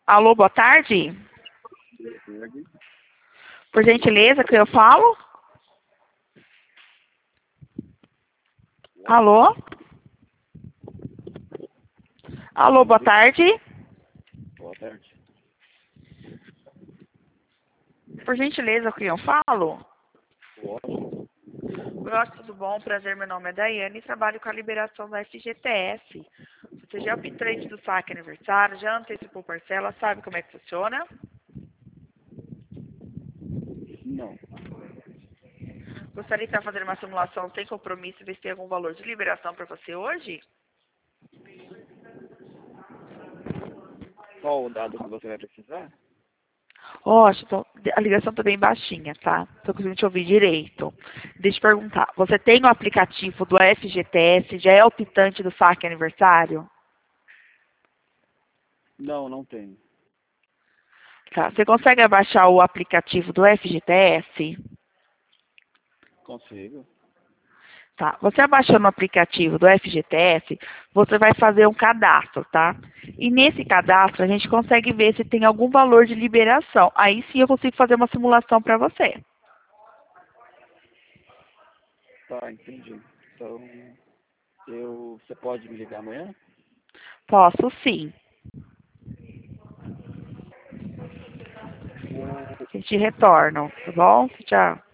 Alô, boa tarde. Verde. Por gentileza, que eu falo? Alô? Alô, boa tarde. Boa tarde. Por gentileza, que eu falo? Ótimo. Olá, tudo bom? Prazer, meu nome é Daiane e trabalho com a liberação da FGTS. Você já é o optante do saque aniversário, já antecipou parcela, sabe como é que funciona? Não. Gostaria de estar fazendo uma simulação sem compromisso e ver se tem algum valor de liberação para você hoje? Qual o dado que você vai precisar? A ligação tá bem baixinha, tá? Tô conseguindo te ouvir direito. Deixa eu te perguntar, você tem o aplicativo do FGTS, já é optante do saque aniversário? Não, não tenho. Tá, você consegue baixar o aplicativo do FGTS? Consigo. Tá, você abaixando o aplicativo do FGTS, você vai fazer um cadastro, tá? E nesse cadastro a gente consegue ver se tem algum valor de liberação. Aí sim eu consigo fazer uma simulação para você. Tá, entendi. Então, você pode me ligar amanhã? Posso sim. O A gente retorna, tá bom? Tchau.